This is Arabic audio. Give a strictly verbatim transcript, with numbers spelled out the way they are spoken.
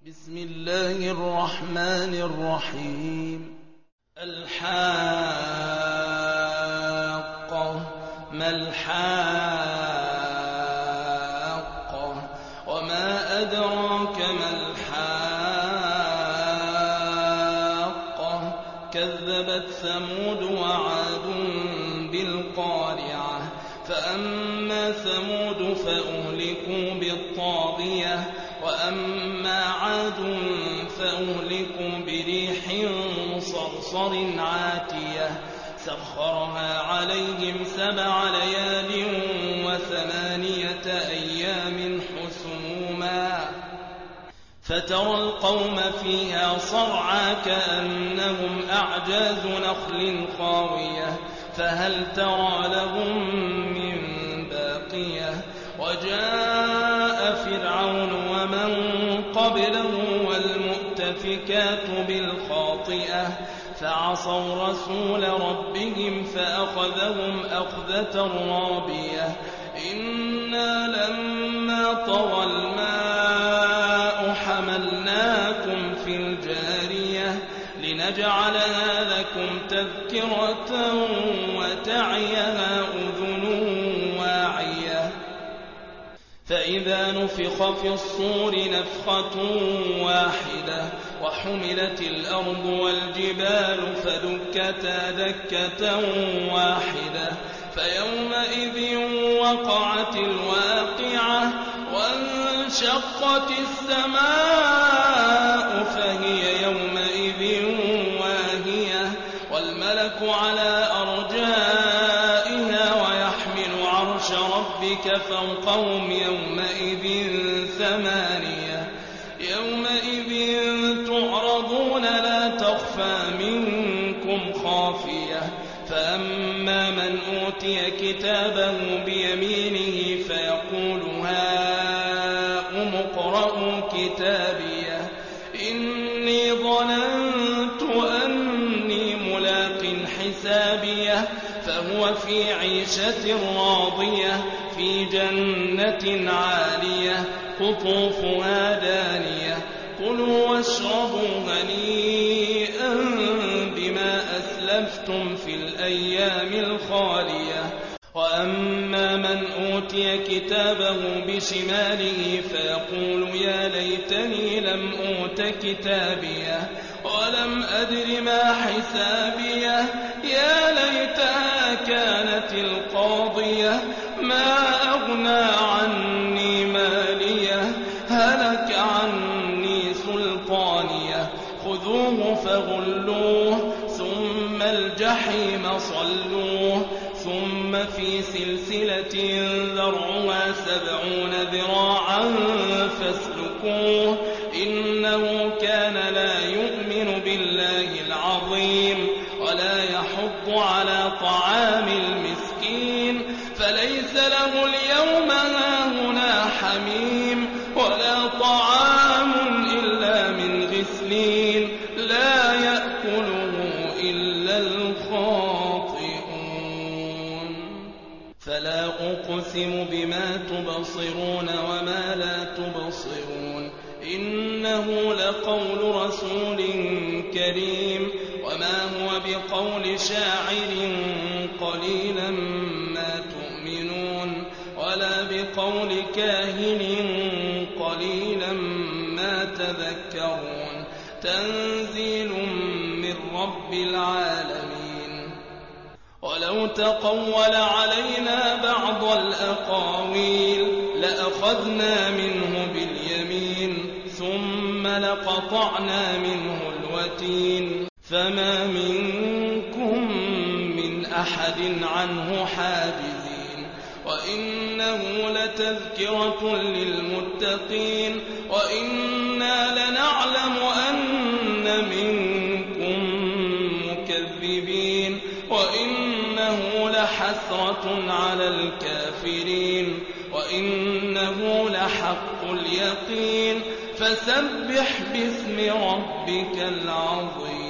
بسم الله الرحمن الرحيم. الحاقة ما الحاقة وما أدراك ما الحاقة كذبت ثمود وعاد بالقارعة فأما ثمود فأهلكوا بالطاغية وأما عاد فأهلكوا بريح صرصر عاتية سخرها عليهم سبع ليال وثمانية أيام حسوما فترى القوم فيها صرعى كأنهم أعجاز نخل خاوية فهل ترى لهم من باقية وجاء فرعون ومن قبله والمؤتفكات بالخاطئة فعصوا رسول ربهم فأخذهم أخذة رابية إنا لما طغى الماء حملناكم في الجارية لنجعلها لكم تذكرة وتعيها أذن واعية فإذا نفخ في الصور نفخة واحدة وحملت الأرض والجبال فدكتا دكة واحدة فيومئذ وقعت الواقعة وانشقت السماء فهي يومئذ واهية والملك على أرجائها ويحمل عرش ربك فوقهم يومئذ ثمانية يومئذ تعرضون لا تخفى منكم خافية فأما من أوتي كتابه بيمينه فيقول هاؤم اقرءوا كتابيه إني ظننت أني ملاق حسابيه فهو في عيشة راضية في جنة عالية قطوفها دانية كلوا واشربوا هنيئا بما أسلفتم في الأيام الخالية وأما من أوتي كتابه بشماله فيقول يا ليتني لم أوت كتابيه ولم أدر ما حسابيه يا ليتها كانت القاضية ما أغنى عني ماليه هلك عني سلطانيه خذوه فغلوه ثم الجحيم صلوه ثم في سلسلة ذرعها سبعون ذراعا فاسلكوه إنه كان لا يؤمن بالله العظيم ولا يحض على طعام المسكين فليس له اليوم هاهنا حميم ولا طعام إلا من غسلين لا يأكله إلا الخاطئون فلا أقسم بما تبصرون وما لا تبصرون إنه لقول رسول كريم وما هو بقول شاعر قليلا ما تؤمنون ولا بقول كاهن قليلا ما تذكرون تنزيل من رب العالمين ولو تقول علينا بعض الأقاويل لأخذنا منه باليمين ثم لقطعنا منه الوتين فما منكم من أحد عنه حاجزين وإنه لتذكرة للمتقين وإنا لنعلم أن منكم مكذبين وإنه لحسرة على الكافرين وإنه لحق اليقين فسبح باسم ربك العظيم.